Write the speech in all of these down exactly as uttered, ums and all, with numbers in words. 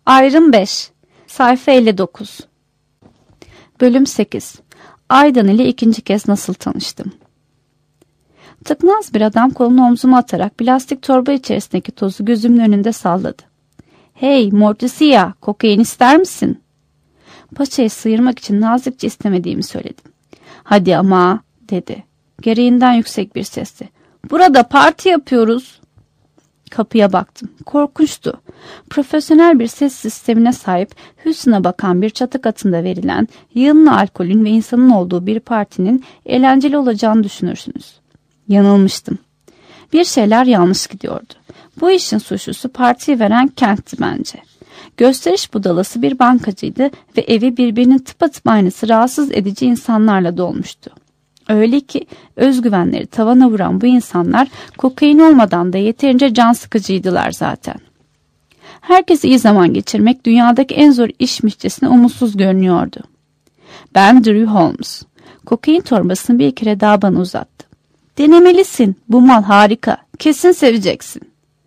Ayrım beş. Sayfa elli dokuz. Bölüm sekiz. Aydan ile ikinci kez nasıl tanıştım? Tıknaz bir adam kolunu omzuma atarak plastik torba içerisindeki tozu gözümün önünde salladı. "Hey Morticia, kokain ister misin?" Paçayı sıyırmak için nazikçe istemediğimi söyledim. "Hadi ama," dedi. Gereğinden yüksek bir sesle. "Burada parti yapıyoruz." Kapıya baktım. Korkunçtu. Profesyonel bir ses sistemine sahip, hüsnüne bakan bir çatı katında verilen yığınla alkolün ve insanın olduğu bir partinin eğlenceli olacağını düşünürsünüz. Yanılmıştım. Bir şeyler yanlış gidiyordu. Bu işin suçlusu partiyi veren Kent'ti bence. Gösteriş budalası bir bankacıydı ve evi birbirinin tıpatıp aynısı rahatsız edici insanlarla dolmuştu. Öyle ki özgüvenleri tavana vuran bu insanlar kokain olmadan da yeterince can sıkıcıydılar zaten. Herkes iyi zaman geçirmek dünyadaki en zor işmişçesine umutsuz görünüyordu. Ben Drew Holmes. Kokain torbasını bir kere daha bana uzattı. "Denemelisin. Bu mal harika. Kesin seveceksin."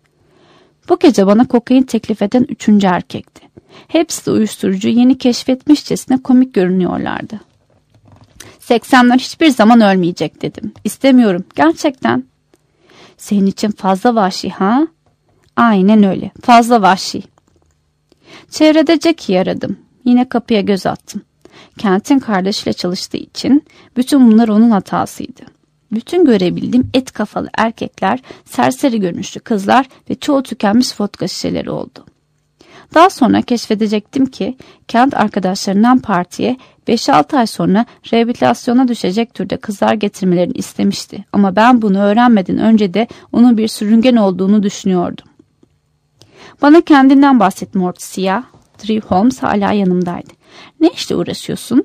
Bu gece bana kokain teklif eden üçüncü erkekti. Hepsi de uyuşturucu yeni keşfetmişçesine komik görünüyorlardı. "Seksenler hiçbir zaman ölmeyecek," dedim. "İstemiyorum. Gerçekten." "Senin için fazla vahşi ha?" "Aynen öyle. Fazla vahşi." Çevrede Jackie'yi aradım. Yine kapıya göz attım. Kent'in kardeşiyle çalıştığı için bütün bunlar onun hatasıydı. Bütün görebildiğim et kafalı erkekler, serseri görünüşlü kızlar ve çoğu tükenmiş vodka şişeleri oldu. Daha sonra keşfedecektim ki Kent arkadaşlarından partiye beş altı ay sonra rehabilitasyona düşecek türde kızlar getirmelerini istemişti. Ama ben bunu öğrenmeden önce de onun bir sürüngen olduğunu düşünüyordum. "Bana kendinden bahset Morticia." Drew Holmes hala yanımdaydı. "Ne işle uğraşıyorsun?"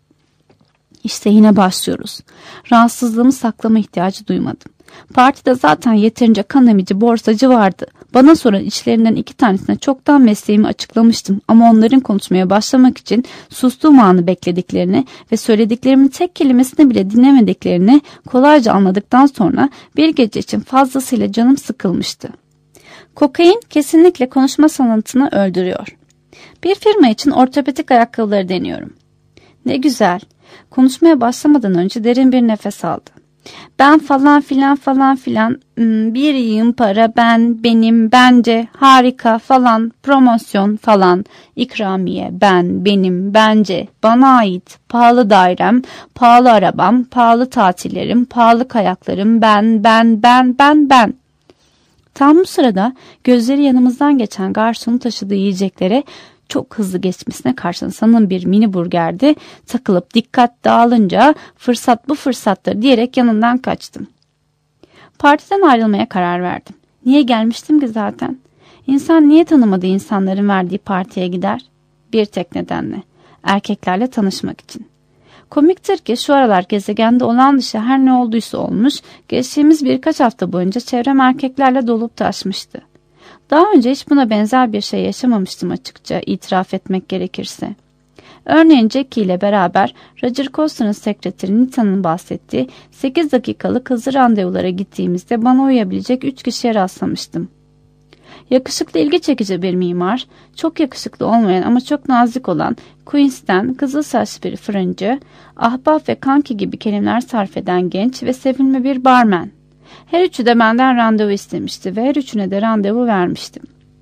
İşte yine başlıyoruz. Rahatsızlığımı saklama ihtiyacı duymadım. Partide zaten yeterince kan emici borsacı vardı. Bana soran içlerinden iki tanesine çoktan mesleğimi açıklamıştım ama onların konuşmaya başlamak için sustuğum anı beklediklerini ve söylediklerimin tek kelimesini bile dinlemediklerini kolayca anladıktan sonra bir gece için fazlasıyla canım sıkılmıştı. Kokain kesinlikle konuşma sanatını öldürüyor. Bir firma için ortopedik ayakkabıları deniyorum. Ne güzel. Konuşmaya başlamadan önce derin bir nefes aldı. "Ben falan filan falan filan, bir yığın para, ben, benim, bence, harika falan, promosyon falan, ikramiye, ben, benim, bence, bana ait, pahalı dairem, pahalı arabam, pahalı tatillerim, pahalı kayaklarım, ben, ben, ben, ben, ben." Tam bu sırada gözleri yanımızdan geçen garsonun taşıdığı yiyeceklere çok hızlı geçmesine karşın sanırım bir mini burgerdi, takılıp dikkat dağılınca "Fırsat bu fırsattır," diyerek yanından kaçtım. Partiden ayrılmaya karar verdim. Niye gelmiştim ki zaten? İnsan niye tanımadığı insanların verdiği partiye gider? Bir tek nedenle. Erkeklerle tanışmak için. Komiktir ki şu aralar gezegende olan dışı her ne olduysa olmuş, geçtiğimiz birkaç hafta boyunca çevrem erkeklerle dolup taşmıştı. Daha önce hiç buna benzer bir şey yaşamamıştım açıkça, itiraf etmek gerekirse. Örneğin Jackie ile beraber Roger Coster'ın sekreteri Nita'nın bahsettiği sekiz dakikalık hızlı randevulara gittiğimizde bana uyabilecek üç kişiye rastlamıştım. Yakışıklı, ilgi çekici bir mimar, çok yakışıklı olmayan ama çok nazik olan Queens'ten kızıl saçlı bir fırıncı, ahbap ve kanki gibi kelimeler sarf eden genç ve sevimli bir barmen. Her üçü de benden randevu istemişti ve her üçüne de randevu vermiştim.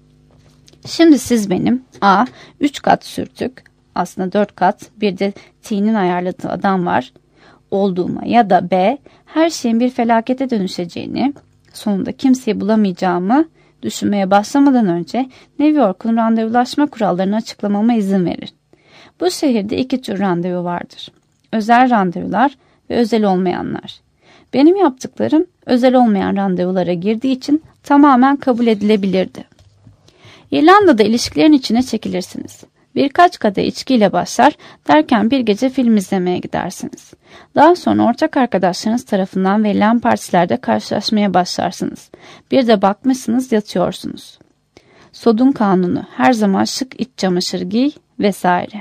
Şimdi siz benim A. Üç kat sürtük, aslında dört kat, bir de T'nin ayarladığı adam var olduğuma ya da B. Her şeyin bir felakete dönüşeceğini, sonunda kimseyi bulamayacağımı düşünmeye başlamadan önce New York'un randevulaşma kurallarını açıklamama izin verin. Bu şehirde iki tür randevu vardır. Özel randevular ve özel olmayanlar. Benim yaptıklarım özel olmayan randevulara girdiği için tamamen kabul edilebilirdi. İrlanda'da ilişkilerin içine çekilirsiniz. Birkaç kadeh içkiyle başlar, derken bir gece film izlemeye gidersiniz. Daha sonra ortak arkadaşlarınız tarafından verilen partilerde karşılaşmaya başlarsınız. Bir de bakmışsınız yatıyorsunuz. Sodun kanunu, her zaman şık iç çamaşırı giy vesaire.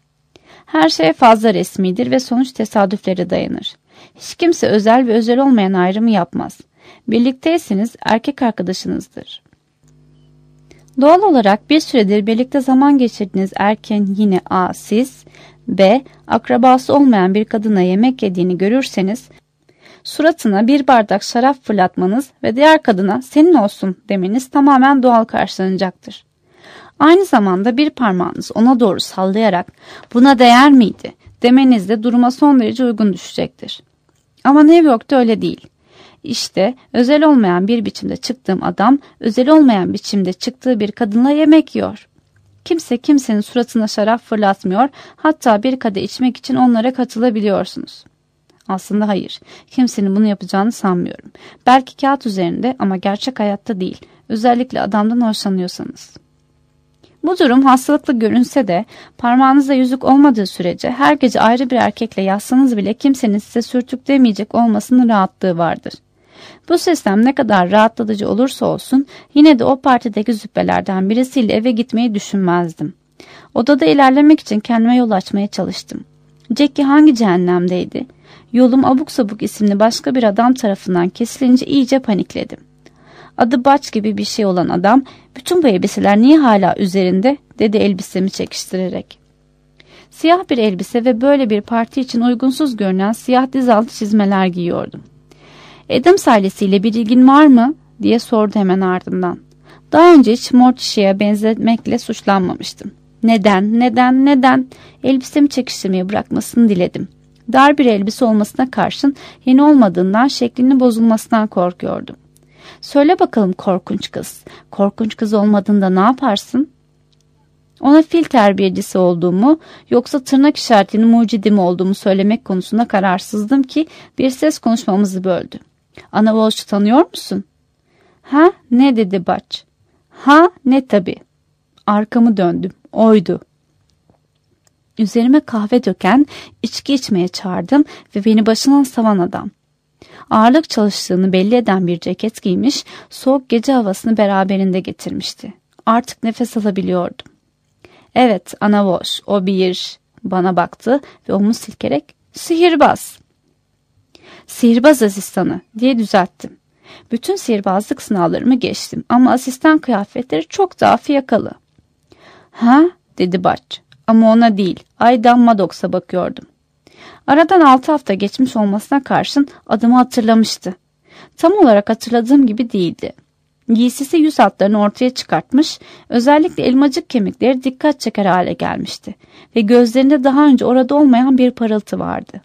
Her şey fazla resmidir ve sonuç tesadüflere dayanır. Hiç kimse özel ve özel olmayan ayrımı yapmaz. Birlikteyseniz erkek arkadaşınızdır. Doğal olarak bir süredir birlikte zaman geçirdiğiniz erken yine A. Siz, B. Akrabası olmayan bir kadına yemek yediğini görürseniz, suratına bir bardak şarap fırlatmanız ve diğer kadına senin olsun demeniz tamamen doğal karşılanacaktır. Aynı zamanda bir parmağınız ona doğru sallayarak buna değer miydi demeniz de duruma son derece uygun düşecektir. Ama New York'ta öyle değil. İşte özel olmayan bir biçimde çıktığım adam, özel olmayan biçimde çıktığı bir kadınla yemek yiyor. Kimse kimsenin suratına şarap fırlatmıyor, hatta bir kadeh içmek için onlara katılabiliyorsunuz. Aslında hayır, kimsenin bunu yapacağını sanmıyorum. Belki kağıt üzerinde ama gerçek hayatta değil, özellikle adamdan hoşlanıyorsanız. Bu durum hastalıklı görünse de parmağınızda yüzük olmadığı sürece her gece ayrı bir erkekle yatsanız bile kimsenin size sürtük demeyecek olmasının rahatlığı vardır. Bu sistem ne kadar rahatlatıcı olursa olsun yine de o partideki züppelerden birisiyle eve gitmeyi düşünmezdim. Odada ilerlemek için kendime yol açmaya çalıştım. Jackie hangi cehennemdeydi? Yolum Abuk Sabuk isimli başka bir adam tarafından kesilince iyice panikledim. Adı Butch gibi bir şey olan adam, bütün bu elbiseler niye hala üzerinde dedi elbisemi çekiştirerek. Siyah bir elbise ve böyle bir parti için uygunsuz görünen siyah dizaltı çizmeler giyiyordum. Adams ailesiyle bir ilgin var mı diye sordu hemen ardından. Daha önce hiç Morticia'ya benzetmekle suçlanmamıştım. Neden, neden, neden? Elbisemi çekiştirmeyi bırakmasını diledim. Dar bir elbise olmasına karşın yeni olmadığından şeklinin bozulmasından korkuyordum. Söyle bakalım korkunç kız, korkunç kız olmadığında ne yaparsın? Ona fil terbiyecisi olduğumu yoksa tırnak işaretinin mucidi mi olduğumu söylemek konusunda kararsızdım ki bir ses konuşmamızı böldü. Ana Walsh'u tanıyor musun? Ha ne dedi Butch? Ha ne tabii. Arkamı döndüm. Oydu. Üzerime kahve döken, içki içmeye çağırdım ve beni başından savan adam. Ağırlık çalıştığını belli eden bir ceket giymiş, soğuk gece havasını beraberinde getirmişti. Artık nefes alabiliyordum. Evet, Ana Walsh, o bir... Bana baktı ve omuz silkerek, sihirbaz. Sihirbaz asistanı diye düzelttim. Bütün sihirbazlık sınavlarımı geçtim ama asistan kıyafetleri çok daha fiyakalı. Ha, dedi Butch. Ama ona değil, Aydan Maddox'a bakıyordum. Aradan altı hafta geçmiş olmasına karşın adımı hatırlamıştı. Tam olarak hatırladığım gibi değildi. Giysisi yüz hatlarını ortaya çıkartmış, özellikle elmacık kemikleri dikkat çeker hale gelmişti ve gözlerinde daha önce orada olmayan bir parıltı vardı.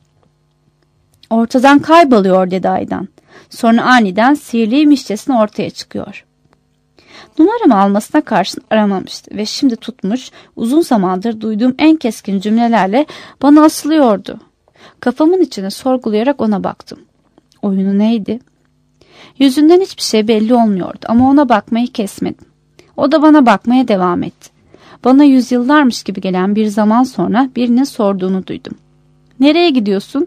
Ortadan kayboluyor dedi Aydan. Sonra aniden sihirliymişçesine ortaya çıkıyor. Numaramı almasına karşın aramamıştı ve şimdi tutmuş, uzun zamandır duyduğum en keskin cümlelerle bana asılıyordu. Kafamın içine sorgulayarak ona baktım. Oyunu neydi? Yüzünden hiçbir şey belli olmuyordu ama ona bakmayı kesmedim. O da bana bakmaya devam etti. Bana yüzyıllarmış gibi gelen bir zaman sonra birinin sorduğunu duydum. Nereye gidiyorsun?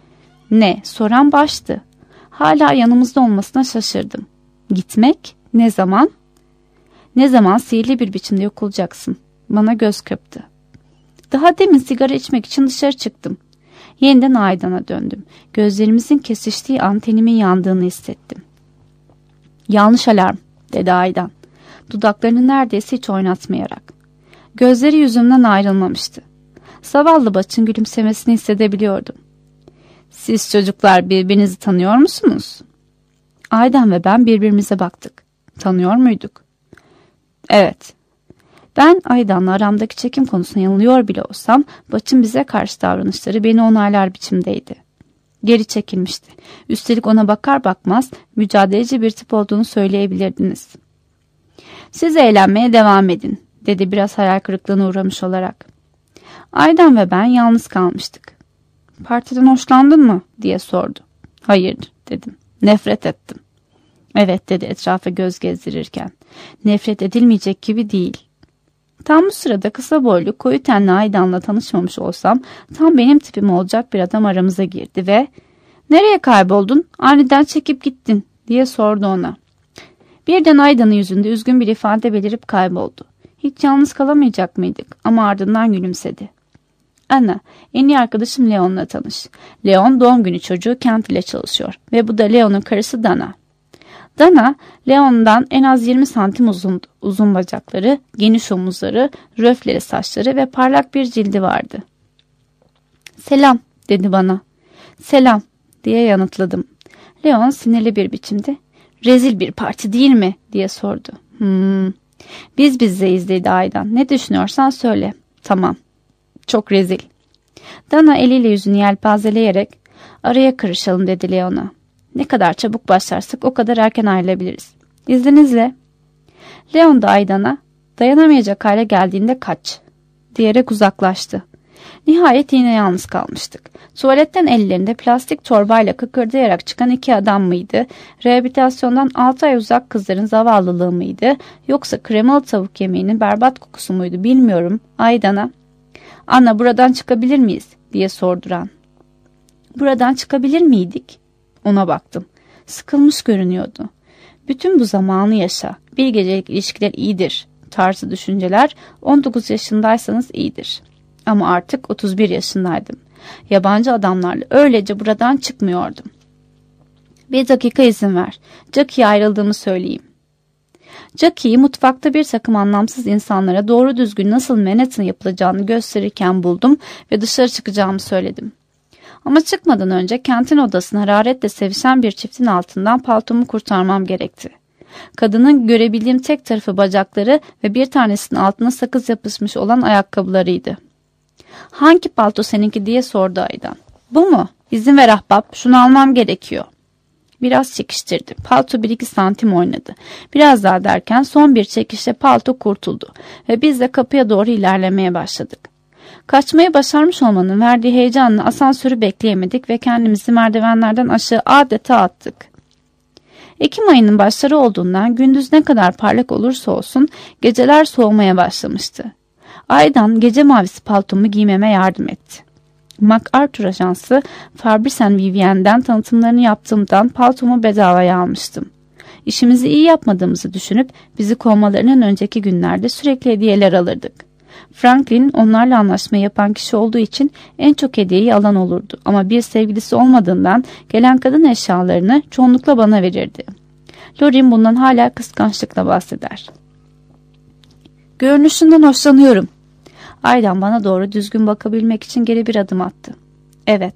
Ne? Soran baştı. Hala yanımızda olmasına şaşırdım. Gitmek? Ne zaman? Ne zaman sihirli bir biçimde yok olacaksın? Bana göz kırptı. Daha demin sigara içmek için dışarı çıktım. Yeniden Aydan'a döndüm. Gözlerimizin kesiştiği an tenimin yandığını hissettim. Yanlış alarm, dedi Aydan. Dudaklarını neredeyse hiç oynatmayarak. Gözleri yüzümden ayrılmamıştı. Zavallı Butch'ın gülümsemesini hissedebiliyordum. Siz çocuklar birbirinizi tanıyor musunuz? Aydan ve ben birbirimize baktık. Tanıyor muyduk? Evet. Ben Aydan'la aramdaki çekim konusunda yanılıyor bile olsam Butch'ın bize karşı davranışları beni onaylar biçimdeydi. Geri çekilmişti. Üstelik ona bakar bakmaz mücadeleci bir tip olduğunu söyleyebilirdiniz. Siz eğlenmeye devam edin, dedi biraz hayal kırıklığına uğramış olarak. Aydan ve ben yalnız kalmıştık. Partiden hoşlandın mı diye sordu. Hayır dedim. Nefret ettim. Evet dedi etrafa göz gezdirirken. Nefret edilmeyecek gibi değil. Tam bu sırada kısa boylu koyu tenli Aydan'la tanışmamış olsam tam benim tipim olacak bir adam aramıza girdi ve nereye kayboldun? Aniden çekip gittin diye sordu ona. Birden Aydan'ın yüzünde üzgün bir ifade belirip kayboldu. Hiç yalnız kalamayacak mıydık? Ama ardından gülümsedi. Anna, en iyi arkadaşım Leon'la tanış. Leon doğum günü çocuğu Kent ile çalışıyor ve bu da Leon'un karısı Dana. Dana, Leon'dan en az yirmi santim uzundu. Uzun bacakları, geniş omuzları, röfleri saçları ve parlak bir cildi vardı. "Selam," dedi bana. "Selam," diye yanıtladım. Leon sinirli bir biçimde, "Rezil bir parti değil mi?" diye sordu. Hmm. "Biz bizdeyiz," dedi Aydan. "Ne düşünüyorsan söyle." "Tamam." "Çok rezil." Dana eliyle yüzünü yelpazeleyerek, "Araya karışalım," dedi Leon'a. "Ne kadar çabuk başlarsak o kadar erken ayrılabiliriz. İzninizle." Leon da Aydan'a, "Dayanamayacak hale geldiğinde kaç," diyerek uzaklaştı. Nihayet yine yalnız kalmıştık. Tuvaletten ellerinde plastik torbayla kıkırdayarak çıkan iki adam mıydı? Rehabilitasyondan altı ay uzak kızların zavallılığı mıydı? Yoksa kremalı tavuk yemeğinin berbat kokusu muydu bilmiyorum. Aydan'a, "Anna, buradan çıkabilir miyiz?" diye sorduran. "Buradan çıkabilir miydik?" Ona baktım. Sıkılmış görünüyordu. "Bütün bu zamanı yaşa. Bir gecelik ilişkiler iyidir" tarzı düşünceler on dokuz yaşındaysanız iyidir. Ama artık otuz bir yaşındaydım. Yabancı adamlarla öylece buradan çıkmıyordum. "Bir dakika izin ver. Jackie'ye ayrıldığımı söyleyeyim." Jackie'yi mutfakta bir takım anlamsız insanlara doğru düzgün nasıl Manhattan yapılacağını gösterirken buldum ve dışarı çıkacağımı söyledim. Ama çıkmadan önce kentin odasına hararetle sevişen bir çiftin altından paltomu kurtarmam gerekti. Kadının görebildiğim tek tarafı bacakları ve bir tanesinin altına sakız yapışmış olan ayakkabılarıydı. "Hangi palto seninki?" diye sordu Aydan. "Bu mu? İzin ver ahbap, şunu almam gerekiyor." Biraz çekiştirdi. Palto bir iki santim oynadı. Biraz daha derken son bir çekişle palto kurtuldu ve biz de kapıya doğru ilerlemeye başladık. Kaçmayı başarmış olmanın verdiği heyecanla asansörü bekleyemedik ve kendimizi merdivenlerden aşağı adeta attık. Ekim ayının başları olduğundan gündüz ne kadar parlak olursa olsun geceler soğumaya başlamıştı. Aydan gece mavisi paltomu giymeme yardım etti. MacArthur Ajansı Fabrice and Vivienne'den tanıtımlarını yaptığımdan paltomu bedavaya almıştım. İşimizi iyi yapmadığımızı düşünüp bizi kovmalarından önceki günlerde sürekli hediyeler alırdık. Franklin onlarla anlaşma yapan kişi olduğu için en çok hediyeyi alan olurdu ama bir sevgilisi olmadığından gelen kadın eşyalarını çoğunlukla bana verirdi. Lorin bundan hala kıskançlıkla bahseder. "Görünüşünden hoşlanıyorum." Aydan bana doğru düzgün bakabilmek için geri bir adım attı. "Evet."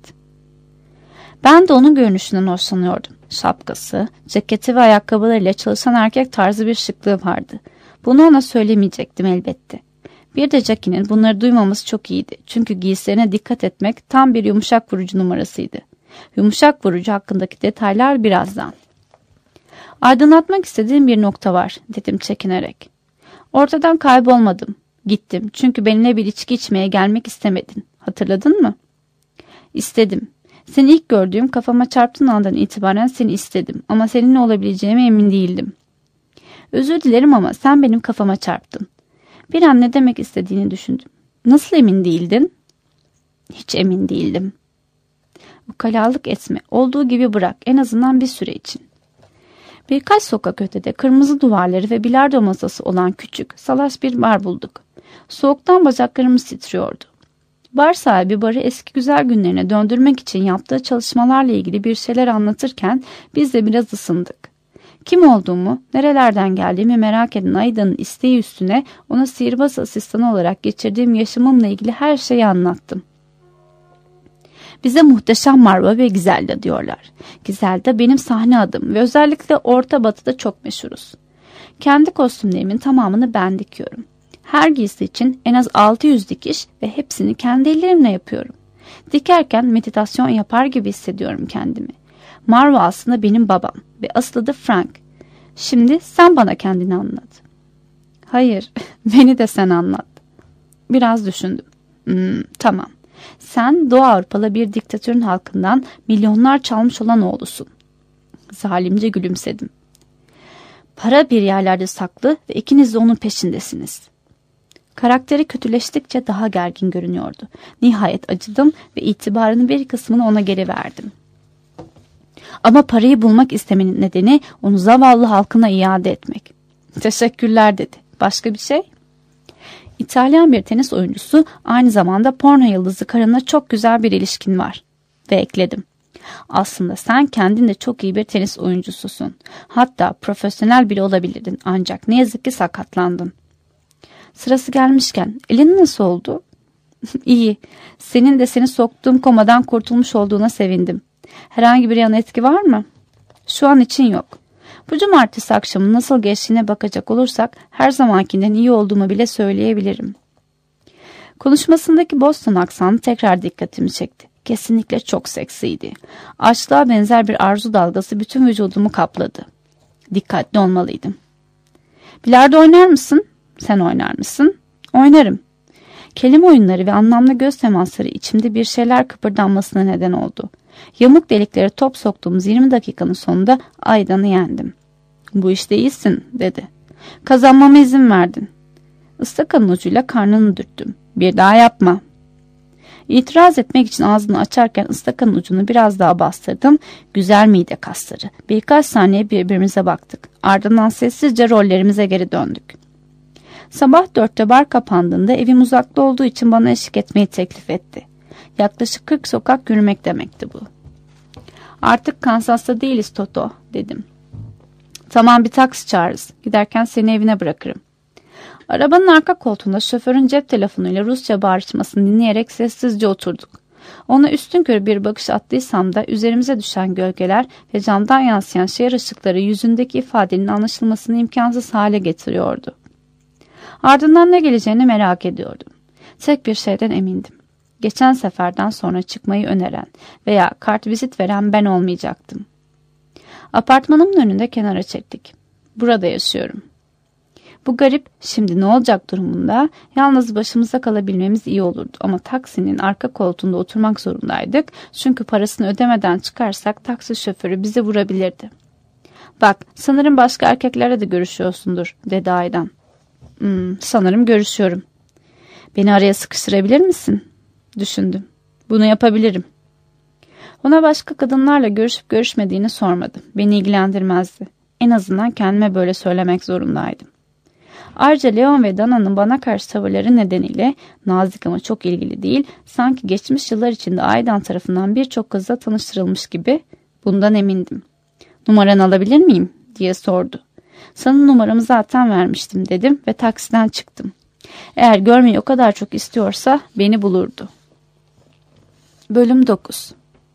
Ben de onun görünüşünden hoşlanıyordum. Şapkası, ceketi ve ayakkabılarıyla çalışan erkek tarzı bir şıklığı vardı. Bunu ona söylemeyecektim elbette. Bir de Jackie'nin bunları duymaması çok iyiydi. Çünkü giysilerine dikkat etmek tam bir yumuşak vurucu numarasıydı. Yumuşak vurucu hakkındaki detaylar birazdan. "Aydınlatmak istediğim bir nokta var," dedim çekinerek. "Ortadan kaybolmadım. Gittim çünkü benimle bir içki içmeye gelmek istemedin. Hatırladın mı?" "İstedim. Seni ilk gördüğüm kafama çarptığın andan itibaren seni istedim ama seninle olabileceğime emin değildim." "Özür dilerim ama sen benim kafama çarptın." Bir an ne demek istediğini düşündüm. "Nasıl emin değildin?" "Hiç emin değildim." "Ukalalık etme. Olduğu gibi bırak. En azından bir süre için." Birkaç sokak ötede kırmızı duvarları ve bilardo masası olan küçük, salaş bir bar bulduk. Soğuktan bacaklarımız titriyordu. Bar sahibi barı eski güzel günlerine döndürmek için yaptığı çalışmalarla ilgili bir şeyler anlatırken biz de biraz ısındık. Kim olduğumu, nerelerden geldiğimi merak eden Aydan'ın isteği üstüne ona sihirbaz asistanı olarak geçirdiğim yaşamımla ilgili her şeyi anlattım. "Bize Muhteşem Marva ve Gizelda diyorlar. Gizelda benim sahne adım ve özellikle Orta Batı'da çok meşhuruz. Kendi kostümlerimin tamamını ben dikiyorum. Her giysi için en az altı yüz dikiş ve hepsini kendi ellerimle yapıyorum. Dikerken meditasyon yapar gibi hissediyorum kendimi. Marva aslında benim babam ve asıl adı Frank. Şimdi sen bana kendini anlat." "Hayır, beni de sen anlat." Biraz düşündüm. Hmm, tamam. Sen Doğu Avrupalı bir diktatörün halkından milyonlar çalmış olan oğlusun." Zalimce gülümsedim. "Para bir yerlerde saklı ve ikiniz de onun peşindesiniz." Karakteri kötüleştikçe daha gergin görünüyordu. Nihayet acıdım ve itibarının bir kısmını ona geri verdim. "Ama parayı bulmak istemenin nedeni onu zavallı halkına iade etmek." "Teşekkürler," dedi. "Başka bir şey?" "İtalyan bir tenis oyuncusu, aynı zamanda porno yıldızı karınla çok güzel bir ilişkin var." Ve ekledim. Aslında sen kendin de çok iyi bir tenis oyuncususun. Hatta profesyonel bile olabilirdin ancak ne yazık ki sakatlandın. Sırası gelmişken elin nasıl oldu? İyi. Senin de seni soktuğum komadan kurtulmuş olduğuna sevindim. Herhangi bir yan etki var mı? Şu an için yok. Bu cumartesi akşamı nasıl geçtiğine bakacak olursak her zamankinden iyi olduğumu bile söyleyebilirim. Konuşmasındaki Boston aksanı tekrar dikkatimi çekti. Kesinlikle çok seksiydi. Açlığa benzer bir arzu dalgası bütün vücudumu kapladı. Dikkatli olmalıydım. Bilardo oynar mısın? Sen oynar mısın? Oynarım. Kelime oyunları ve anlamlı göz temasları içimde bir şeyler kıpırdanmasına neden oldu. Yamuk deliklere top soktuğumuz yirmi dakikanın sonunda Aydan'ı yendim. Bu işte iyisin dedi. Kazanmama izin verdin. Istakanın ucuyla karnını dürttüm. Bir daha yapma. İtiraz etmek için ağzını açarken ıstakanın ucunu biraz daha bastırdım. Güzel mide kasları. Birkaç saniye birbirimize baktık. Ardından sessizce rollerimize geri döndük. Sabah dörtte bar kapandığında evim uzakta olduğu için bana eşlik etmeyi teklif etti. Yaklaşık kırk sokak yürümek demekti bu. Artık Kansas'ta değiliz Toto dedim. Tamam bir taksi çağırırız. Giderken seni evine bırakırım. Arabanın arka koltuğunda şoförün cep telefonuyla Rusça bağırışmasını dinleyerek sessizce oturduk. Ona üstünkörü bir bakış attıysam da üzerimize düşen gölgeler ve camdan yansıyan şehir ışıkları yüzündeki ifadenin anlaşılmasını imkansız hale getiriyordu. Ardından ne geleceğini merak ediyordum. Tek bir şeyden emindim. Geçen seferden sonra çıkmayı öneren veya kartvizit veren ben olmayacaktım. Apartmanımın önünde kenara çektik. Burada yaşıyorum. Bu garip şimdi ne olacak durumunda yalnız başımıza kalabilmemiz iyi olurdu ama taksinin arka koltuğunda oturmak zorundaydık çünkü parasını ödemeden çıkarsak taksi şoförü bizi vurabilirdi. Bak sanırım başka erkeklerle de görüşüyorsundur dedi Aydan. Hmm, sanırım görüşüyorum. Beni araya sıkıştırabilir misin? Düşündüm. Bunu yapabilirim. Ona başka kadınlarla görüşüp görüşmediğini sormadım. Beni ilgilendirmezdi. En azından kendime böyle söylemek zorundaydım. Ayrıca Leon ve Dana'nın bana karşı tavırları nedeniyle nazik ama çok ilgili değil, sanki geçmiş yıllar içinde Aydan tarafından birçok kızla tanıştırılmış gibi bundan emindim. Numaranı alabilir miyim? Diye sordu. Sana numaramı zaten vermiştim dedim ve taksiden çıktım. Eğer görmeyi o kadar çok istiyorsa beni bulurdu. Bölüm dokuz.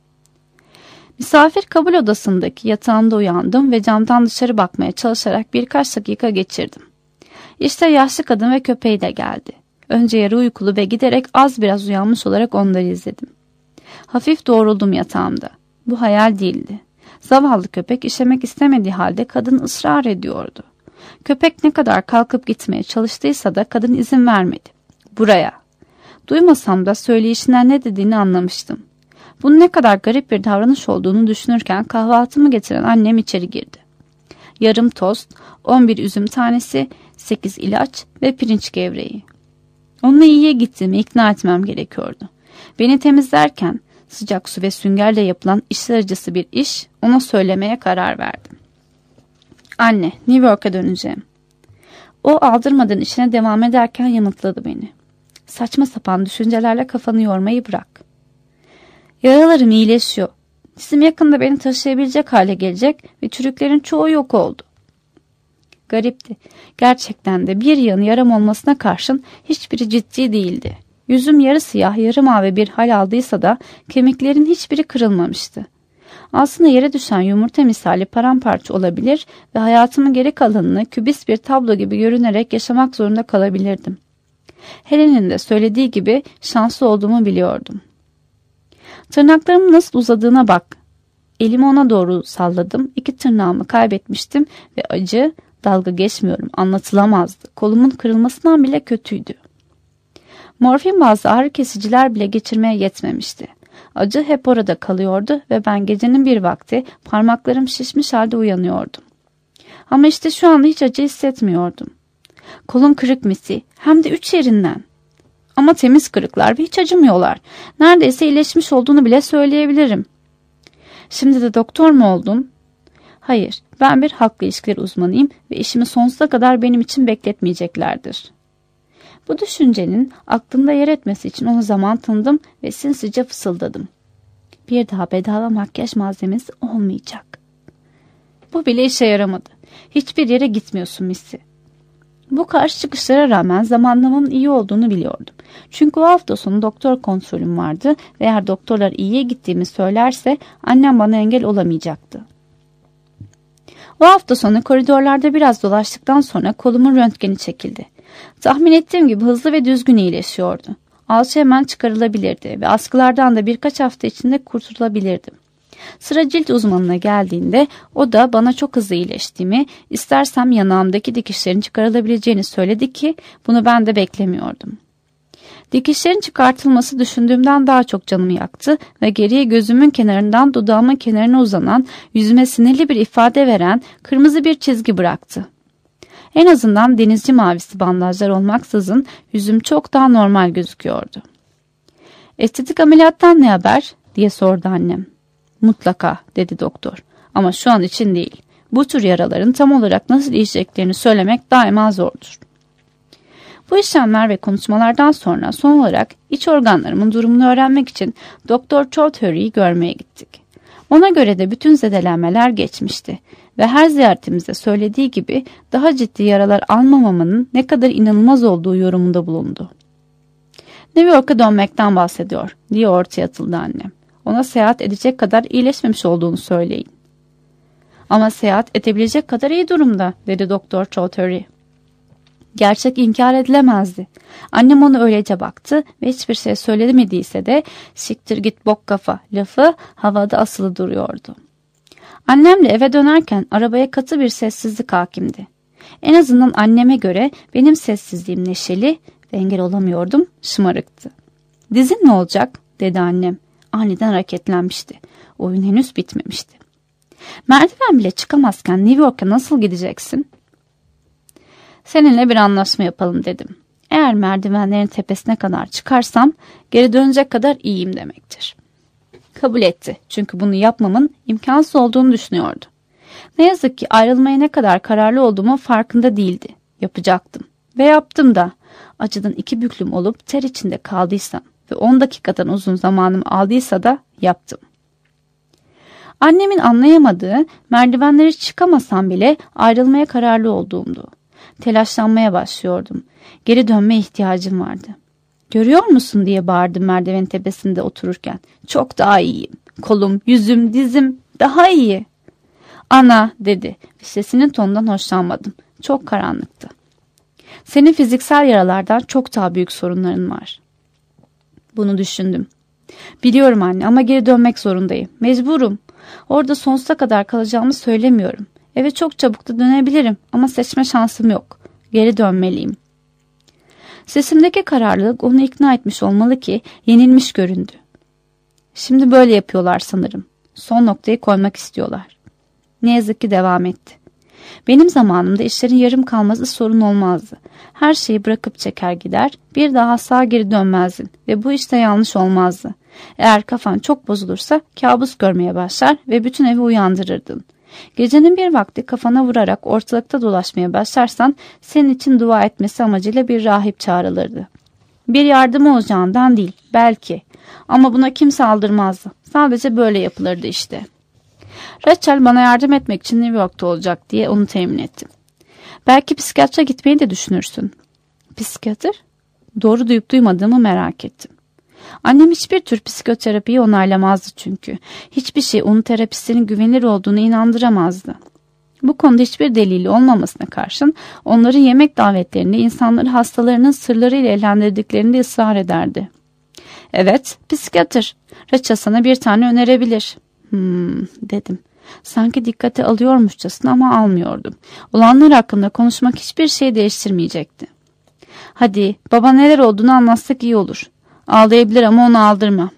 Misafir kabul odasındaki yatağımda uyandım ve camdan dışarı bakmaya çalışarak birkaç dakika geçirdim. İşte yaşlı kadın ve köpeği de geldi. Önce yarı uykulu ve giderek az biraz uyanmış olarak onları izledim. Hafif doğruldum yatağımda. Bu hayal değildi. Zavallı köpek işemek istemediği halde kadın ısrar ediyordu. Köpek ne kadar kalkıp gitmeye çalıştıysa da kadın izin vermedi. Buraya. Duymasam da söyleyişinden ne dediğini anlamıştım. Bunun ne kadar garip bir davranış olduğunu düşünürken kahvaltımı getiren annem içeri girdi. Yarım tost, on bir üzüm tanesi, sekiz ilaç ve pirinç gevreği. Onunla iyiye gittiğimi ikna etmem gerekiyordu. Beni temizlerken sıcak su ve süngerle yapılan işler acısı bir iş ona söylemeye karar verdim. Anne, New York'a döneceğim. O aldırmadan işine devam ederken yanıtladı beni. Saçma sapan düşüncelerle kafanı yormayı bırak. Yaralarım iyileşiyor. Dizim yakında beni taşıyabilecek hale gelecek ve çürüklerin çoğu yok oldu. Garipti. Gerçekten de bir yanı yaram olmasına karşın hiçbiri ciddi değildi. Yüzüm yarı siyah yarı mavi bir hal aldıysa da kemiklerin hiçbiri kırılmamıştı. Aslında yere düşen yumurta misali paramparça olabilir ve hayatımın geri kalanını kübist bir tablo gibi görünerek yaşamak zorunda kalabilirdim. Helen'in de söylediği gibi şanslı olduğumu biliyordum. Tırnaklarımın nasıl uzadığına bak. Elimi ona doğru salladım. İki tırnağımı kaybetmiştim ve acı, dalga geçmiyorum, anlatılamazdı. Kolumun kırılmasından bile kötüydü. Morfin bazlı ağrı kesiciler bile geçirmeye yetmemişti. Acı hep orada kalıyordu ve ben gecenin bir vakti parmaklarım şişmiş halde uyanıyordum. Ama işte şu anda hiç acı hissetmiyordum. Kolum kırık misi, hem de üç yerinden. Ama temiz kırıklar ve hiç acımıyorlar. Neredeyse iyileşmiş olduğunu bile söyleyebilirim. Şimdi de doktor mu oldun? Hayır, ben bir halkla ilişkiler uzmanıyım ve işimi sonsuza kadar benim için bekletmeyeceklerdir. Bu düşüncenin aklımda yer etmesi için ona zaman tanıdım ve sinsice fısıldadım. Bir daha bedava makyaj malzemesi olmayacak. Bu bile işe yaramadı. Hiçbir yere gitmiyorsun Missy. Bu karşı çıkışlara rağmen zamanlamamın iyi olduğunu biliyordum. Çünkü o hafta sonu doktor kontrolüm vardı ve eğer doktorlar iyiye gittiğimi söylerse annem bana engel olamayacaktı. O hafta sonu koridorlarda biraz dolaştıktan sonra kolumun röntgeni çekildi. Tahmin ettiğim gibi hızlı ve düzgün iyileşiyordu. Alçı hemen çıkarılabilirdi ve askılardan da birkaç hafta içinde kurtulabilirdim. Sıra cilt uzmanına geldiğinde o da bana çok hızlı iyileştiğimi, istersem yanağımdaki dikişlerin çıkarılabileceğini söyledi ki bunu ben de beklemiyordum. Dikişlerin çıkartılması düşündüğümden daha çok canımı yaktı ve geriye gözümün kenarından dudağımın kenarına uzanan, yüzüme sinirli bir ifade veren kırmızı bir çizgi bıraktı. En azından denizci mavisi bandajlar olmaksızın yüzüm çok daha normal gözüküyordu. "Estetik ameliyattan ne haber?" diye sordu annem. "Mutlaka," dedi doktor. "Ama şu an için değil. Bu tür yaraların tam olarak nasıl iyileşeceklerini söylemek daima zordur." Bu işlemler ve konuşmalardan sonra son olarak iç organlarımın durumunu öğrenmek için Doktor Choudhury'yi görmeye gittik. Ona göre de bütün zedelenmeler geçmişti ve her ziyaretimizde söylediği gibi daha ciddi yaralar almamamın ne kadar inanılmaz olduğu yorumunda bulundu. "New York'a dönmekten bahsediyor," diye ortaya atıldı annem. "Ona seyahat edecek kadar iyileşmemiş olduğunu söyleyin." "Ama seyahat edebilecek kadar iyi durumda," dedi Doktor Choudhury. Gerçek inkar edilemezdi. Annem ona öylece baktı ve hiçbir şey söylemediyse de "siktir git bok kafa" lafı havada asılı duruyordu. Annemle eve dönerken arabaya katı bir sessizlik hakimdi. En azından anneme göre benim sessizliğim neşeli ve engel olamıyordum, şımarıktı. "Dizin ne olacak?" dedi annem. Aniden hareketlenmişti. Oyun henüz bitmemişti. "Merdiven bile çıkamazken New York'a nasıl gideceksin?" "Seninle bir anlaşma yapalım," dedim. "Eğer merdivenlerin tepesine kadar çıkarsam geri dönecek kadar iyiyim demektir." Kabul etti çünkü bunu yapmamın imkansız olduğunu düşünüyordu. Ne yazık ki ayrılmaya ne kadar kararlı olduğumun farkında değildi. Yapacaktım ve yaptım da. Acıdan iki büklüm olup ter içinde kaldıysam ve on dakikadan uzun zamanımı aldıysa da yaptım. Annemin anlayamadığı, merdivenleri çıkamasam bile ayrılmaya kararlı olduğumdu. Telaşlanmaya başlıyordum. Geri dönmeye ihtiyacım vardı. "Görüyor musun?" diye bağırdım merdivenin tepesinde otururken. "Çok daha iyiyim. Kolum, yüzüm, dizim daha iyi." "Ana," dedi. Sesinin tonundan hoşlanmadım. Çok karanlıktı. "Senin fiziksel yaralardan çok daha büyük sorunların var." Bunu düşündüm. "Biliyorum anne ama geri dönmek zorundayım. Mecburum. Orada sonsuza kadar kalacağımı söylemiyorum. Eve çok çabuk da dönebilirim ama seçme şansım yok. Geri dönmeliyim." Sesimdeki kararlılık onu ikna etmiş olmalı ki yenilmiş göründü. "Şimdi böyle yapıyorlar sanırım. Son noktayı koymak istiyorlar." Ne yazık ki devam etti. "Benim zamanımda işlerin yarım kalması sorun olmazdı. Her şeyi bırakıp çeker gider, bir daha sağa geri dönmezdin ve bu işte yanlış olmazdı. Eğer kafan çok bozulursa kabus görmeye başlar ve bütün evi uyandırırdın. Gecenin bir vakti kafana vurarak ortalıkta dolaşmaya başlarsan senin için dua etmesi amacıyla bir rahip çağrılırdı. Bir yardım olacağından değil, belki. Ama buna kimse aldırmazdı. Sadece böyle yapılırdı işte. Rachel bana yardım etmek için New York'ta olacak diye onu temin ettim. Belki psikiyatra gitmeyi de düşünürsün." "Psikiyatr?" Doğru duyup duymadığımı merak ettim. Annem hiçbir tür psikoterapiyi onaylamazdı çünkü. Hiçbir şey onun terapistlerin güvenilir olduğunu inandıramazdı. Bu konuda hiçbir delili olmamasına karşın onların yemek davetlerinde insanları hastalarının sırlarıyla eğlendirdiklerinde ısrar ederdi. "Evet, psikiyatr. Rachel sana bir tane önerebilir." Hmm, dedim. Sanki dikkate alıyormuşçasına ama almıyordum. Olanlar hakkında konuşmak hiçbir şey değiştirmeyecekti. "Hadi, baba neler olduğunu anlatsak iyi olur. Ağlayabilir ama onu aldırma."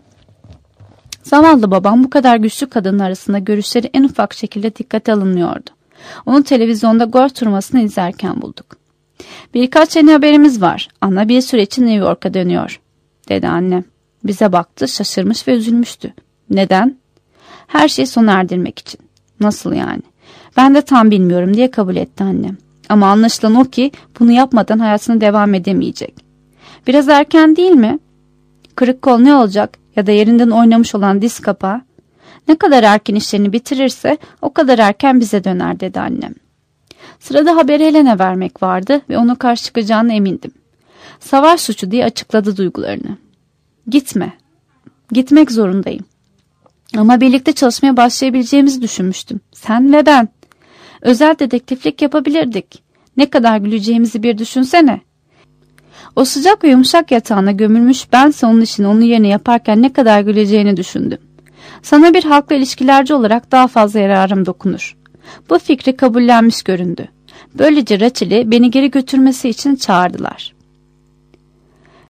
Zavallı babam bu kadar güçlü kadının arasında görüşleri en ufak şekilde dikkate alınmıyordu. Onu televizyonda golf turnuvasını izlerken bulduk. "Birkaç yeni haberimiz var. Ana bir süre için New York'a dönüyor," dedi annem. Bize baktı, şaşırmış ve üzülmüştü. "Neden?" "Her şeyi sona erdirmek için." "Nasıl yani?" "Ben de tam bilmiyorum," diye kabul etti annem. "Ama anlaşılan o ki bunu yapmadan hayatına devam edemeyecek." "Biraz erken değil mi?" "Kırık kol ne olacak? ya da yerinden oynamış olan diz kapağı, ne kadar erken işlerini bitirirse o kadar erken bize döner dedi annem. Sırada haberi Helen'e vermek vardı ve ona karşı çıkacağına emindim. Savaş suçu diye açıkladı duygularını. Gitme. Gitmek zorundayım. Ama birlikte çalışmaya başlayabileceğimizi düşünmüştüm. Sen ve ben. Özel dedektiflik yapabilirdik. Ne kadar güleceğimizi bir düşünsene. O sıcak ve yumuşak yatağına gömülmüş bense onun işini onun yerine yaparken ne kadar güleceğini düşündüm. Sana bir halkla ilişkilerci olarak daha fazla yararım dokunur. Bu fikri kabullenmiş göründü. Böylece Rachel'i beni geri götürmesi için çağırdılar.